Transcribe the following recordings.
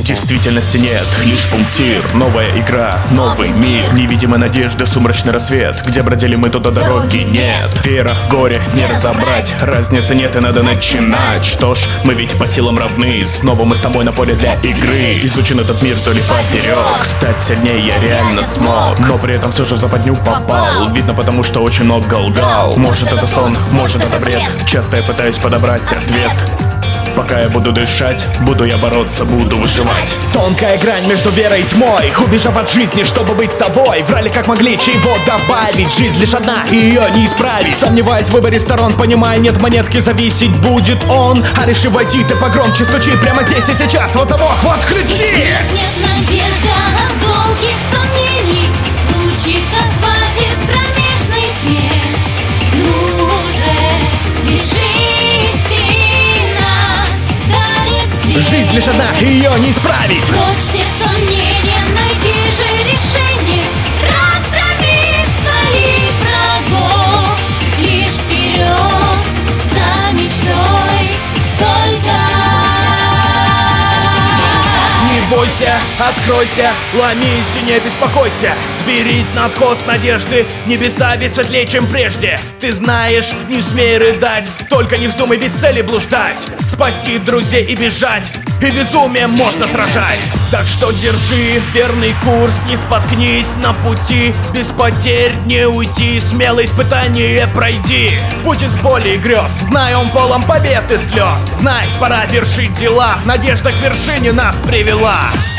Действительности нет, лишь пунктир. Новая игра, новый мир. Невидимая надежда, сумрачный рассвет. Где бродили мы, туда дороги нет. Вера, горе, не разобрать. Разницы нет и надо начинать. Что ж, мы ведь по силам равны. Снова мы с тобой на поле для игры. Изучен этот мир то ли поперек. Стать сильнее я реально смог, но при этом все же в западню попал. Видно потому, что очень много лгал. Может это сон, может это бред. Часто я пытаюсь подобрать ответ. Пока я буду дышать, буду я бороться, буду выживать. Тонкая грань между верой и тьмой, убежав от жизни, чтобы быть собой. Врали как могли, чего добавить. Жизнь лишь одна, и ее не исправить. Сомневаясь в выборе сторон, понимая, нет монетки, зависеть будет он. А решив войти, ты погромче стучи прямо здесь и сейчас. Вот замок, вот ключи. Нет надежды от долгих сомнений. Лучика хватит в кромешной тьме. Ну уже лишь жизнь лишь одна, ее не исправить. Прочь все сомнения, найди же решение. Разгромив своих врагов. Лишь вперед за мечтой только. Не бойся, откройся, ломись и не беспокойся. Сберись на откос надежды, небеса ведь светлее, чем прежде. Ты знаешь, не смей рыдать, только не вздумай без цели блуждать. Спасти друзей и бежать, и безумием можно сражать. Так что держи верный курс, не споткнись на пути. Без потерь не уйти, смело испытание пройди. Путь из боли и грез, знай, он полон побед и слез. Знай, пора вершить дела, надежда к вершине нас привела.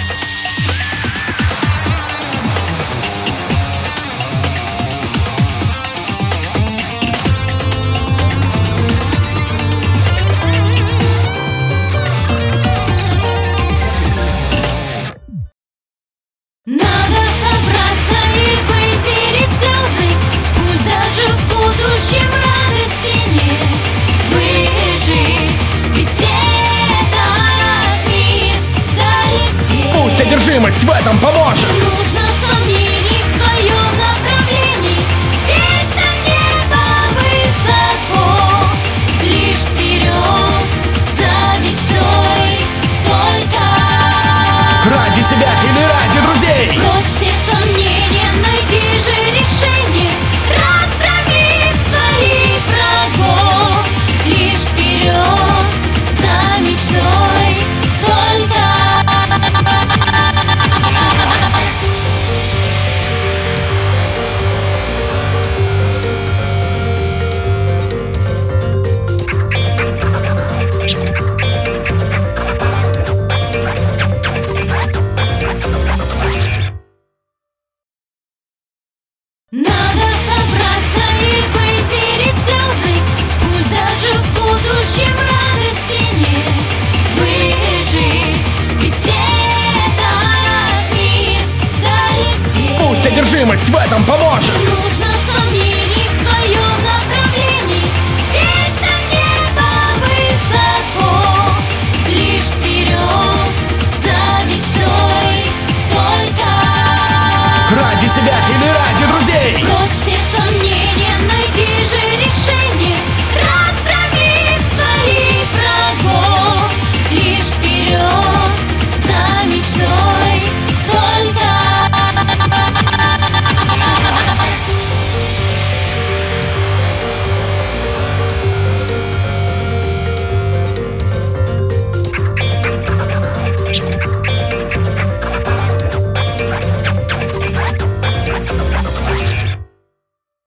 Надо собраться и вытереть слезы. Пусть даже в будущем радости нет. Выжить, ведь этот мир дарит свет. Пусть одержимость в этом поможет.